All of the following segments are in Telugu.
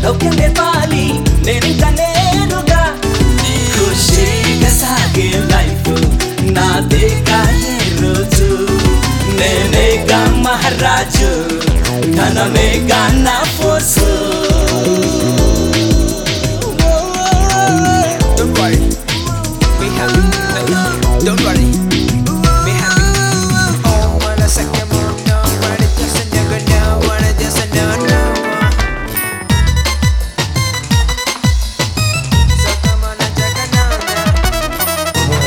లౌక్యం నేర్పాలి నేనింకా నేరుగా ఖుషీగా సాగే లైఫ్ నాదేగా ఏ రోజు నేనేగా మహారాజు ధనమేగా నా force Don't worry, be happy. Don't worry, be happy. Oh, wanna suck your mom, no, wanna just a nigga, no, wanna just a no, no. So come on and check it out now.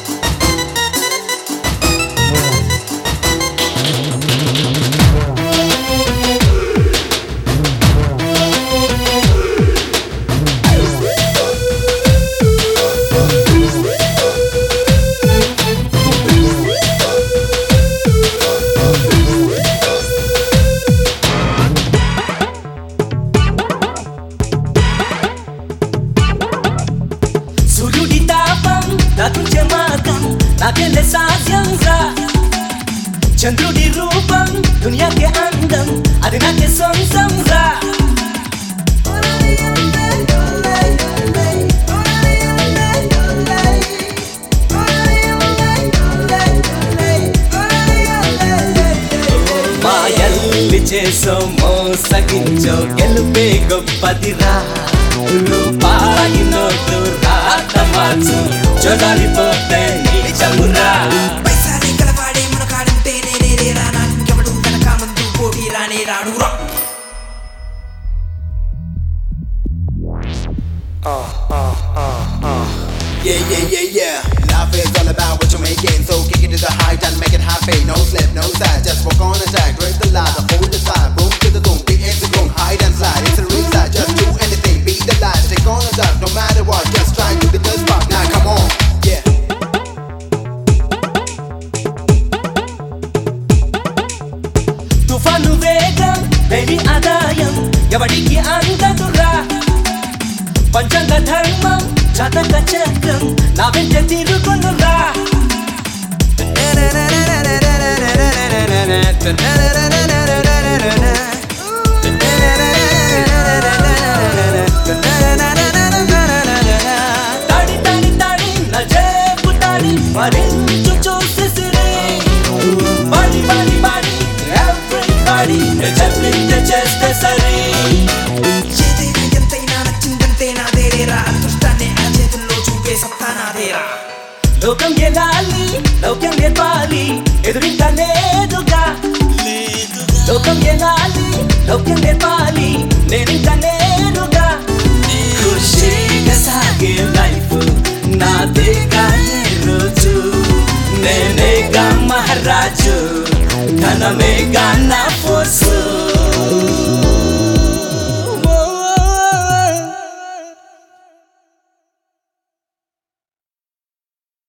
సూర్యుడి తాపం నాకుంచే మార్గం నాకెళ్ళే సాధ్యం రా చంద్రుడి రూపం దునియాకే అందం అది నాకే సొంతం రా మాయల్లి చేసో మోసగించో గెలుపే గొప్పదిరా రూపాయి నోటు రాత మార్చు చొదారిపోతే నీచమురా పైసాలే కలవాడే మనకాడంటే నేనే రా నాకెవడు కనుక ముందు పోటీ రానే రాడు రా Yeah. Life is all about what you're making. So kick it to the height and make it happy. No slip, no side. Just walk on and tag. Break the ladder, hold the side. Boom to the boom. Big X boom. Hide and slide. It's a real side. Just do anything. Beat the line. Take on the dark. No matter what. Just try to be the spark. Now come on. Yeah. తుఫాను వేగం పెళ్లి ఆదాయం ఎవడికి అందదురా పంచంగ ధర్మం జాతక చక్రం నా వెంట తిరుగునురా తాడి తాడి తాడి నా జేబు తాడి మరించు చూసేసిరే బాడి బాడి బాడి ఎవ్రీబాడీ చెప్పిందే చేస్తే సరే ఏదైనా ఎంతైనా నచ్చిందంతే నాదేరా అదృష్టాన్ని ఆ చేతుల్లో చూపే సత్తా నాదేరా లోకం గెలాలి లౌక్యం నేర్పాలి ఎదురింకా లేదుగా లోకం గెలాలి లౌక్యం నేర్పాలి నేనింకా నేరుగా ఖుషీగా సాగే లైఫ్ నాదేగా ఏ రోజు నేనేగా మహారాజు ధనమేగా నా